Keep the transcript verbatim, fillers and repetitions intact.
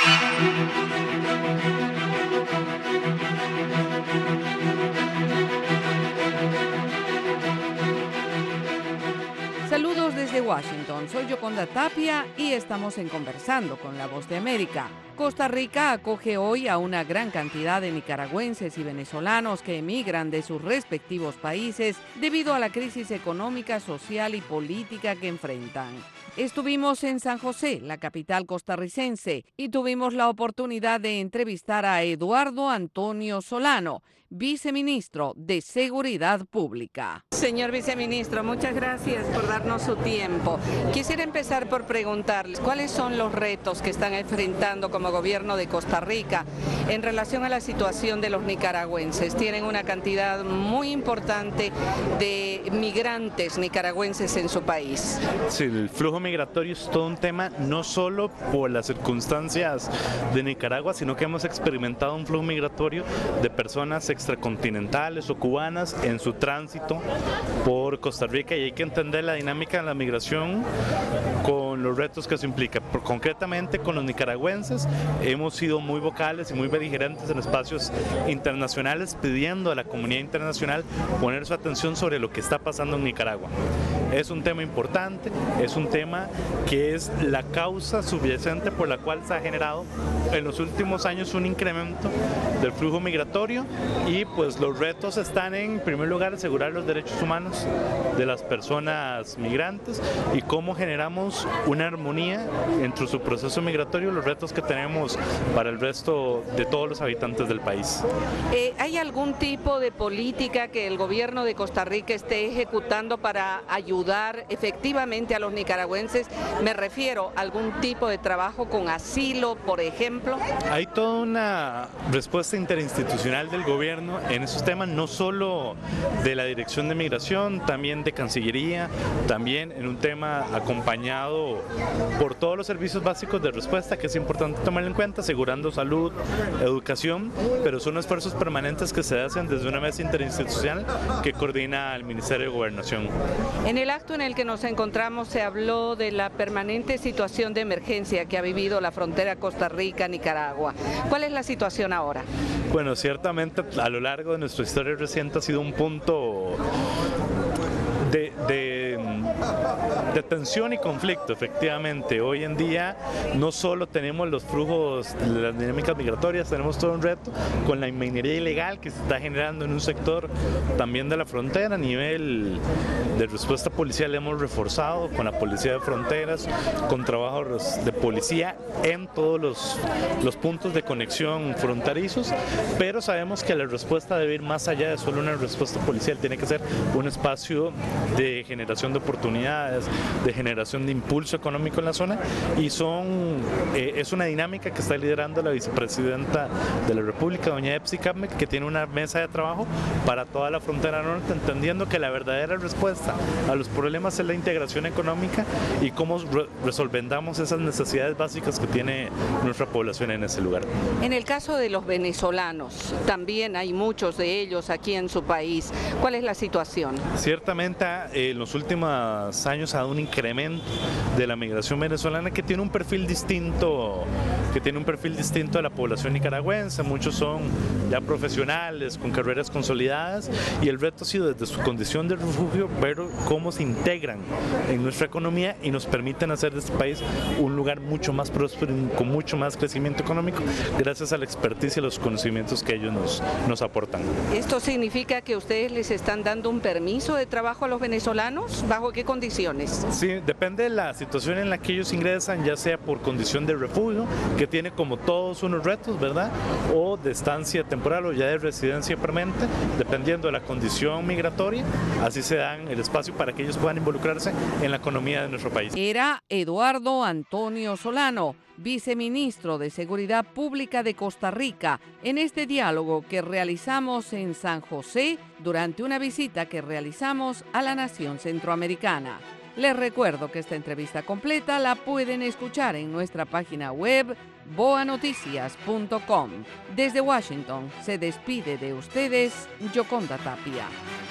Saludos desde Washington, soy Yoconda Tapia y estamos en Conversando con la Voz de América. Costa Rica acoge hoy a una gran cantidad de nicaragüenses y venezolanos que emigran de sus respectivos países debido a la crisis económica, social y política que enfrentan. Estuvimos en San José, la capital costarricense, y tuvimos la oportunidad de entrevistar a Eduardo Antonio Solano, viceministro de Seguridad Pública. Señor viceministro, muchas gracias por darnos su tiempo. Quisiera empezar por preguntarles cuáles son los retos que están enfrentando como gobierno de Costa Rica en relación a la situación de los nicaragüenses. Tienen una cantidad muy importante de migrantes nicaragüenses en su país. Sí, el flujo migratorio es todo un tema, no solo por las circunstancias de Nicaragua, sino que hemos experimentado un flujo migratorio de personas extracontinentales o cubanas en su tránsito por Costa Rica, y hay que entender la dinámica de la migración con los retos que eso implica. Por, concretamente con los nicaragüenses hemos sido muy vocales y muy beligerantes en espacios internacionales pidiendo a la comunidad internacional poner su atención sobre lo que está pasando en Nicaragua. Es un tema importante, es un tema que es la causa subyacente por la cual se ha generado en los últimos años un incremento del flujo migratorio, y pues los retos están en primer lugar asegurar los derechos humanos de las personas migrantes y cómo generamos una armonía entre su proceso migratorio y los retos que tenemos para el resto de todos los habitantes del país. Eh, ¿Hay algún tipo de política que el gobierno de Costa Rica esté ejecutando para ayudar efectivamente a los nicaragüenses? Me refiero a algún tipo de trabajo con asilo, por ejemplo. Hay toda una respuesta interinstitucional del gobierno en esos temas, no solo de la Dirección de Migración, también de Cancillería, también en un tema acompañado por todos los servicios básicos de respuesta, que es importante tomarlo en cuenta, asegurando salud, educación, pero son esfuerzos permanentes que se hacen desde una mesa interinstitucional que coordina el Ministerio de Gobernación. En el acto en el que nos encontramos se habló de la permanente situación de emergencia que ha vivido la frontera Costa Rica-Nicaragua. ¿Cuál es la situación ahora? Bueno, ciertamente a lo largo de nuestra historia reciente ha sido un punto de, de, de tensión y conflicto, efectivamente. Hoy en día no solo tenemos los flujos, las dinámicas migratorias, tenemos todo un reto con la minería ilegal que se está generando en un sector también de la frontera. A nivel de respuesta policial hemos reforzado con la Policía de Fronteras, con trabajos de policía en todos los, los puntos de conexión fronterizos, pero sabemos que la respuesta debe ir más allá de solo una respuesta policial, tiene que ser un espacio de generación de oportunidades, de generación de impulso económico en la zona, y son eh, es una dinámica que está liderando la vicepresidenta de la República, doña Epsi Cabme, que tiene una mesa de trabajo para toda la frontera norte, entendiendo que la verdadera respuesta a los problemas es la integración económica y cómo re resolvendamos esas necesidades básicas que tiene nuestra población en ese lugar. En el caso de los venezolanos, también hay muchos de ellos aquí en su país. ¿Cuál es la situación? Ciertamente eh, en los últimos años ha dado un incremento de la migración venezolana que tiene un perfil distinto, que tiene un perfil distinto de la población nicaragüense. Muchos son ya profesionales con carreras consolidadas, y el reto ha sido desde su condición de refugio ver cómo se integran en nuestra economía y nos permiten hacer de este país un lugar mucho más próspero y con mucho más crecimiento económico gracias a la expertise y los conocimientos que ellos nos, nos aportan. ¿Esto significa que ustedes les están dando un permiso de trabajo a los venezolanos? ¿Bajo qué condiciones? Sí, depende de la situación en la que ellos ingresan, ya sea por condición de refugio, que tiene como todos unos retos, ¿verdad? O de estancia temporal o ya de residencia permanente, dependiendo de la condición migratoria, así se dan el espacio para que ellos puedan involucrarse en la economía de nuestro país. Era Eduardo Antonio Solano, viceministro de Seguridad Pública de Costa Rica, en este diálogo que realizamos en San José durante una visita que realizamos a la nación centroamericana. Les recuerdo que esta entrevista completa la pueden escuchar en nuestra página web boa noticias punto com. Desde Washington se despide de ustedes Yoconda Tapia.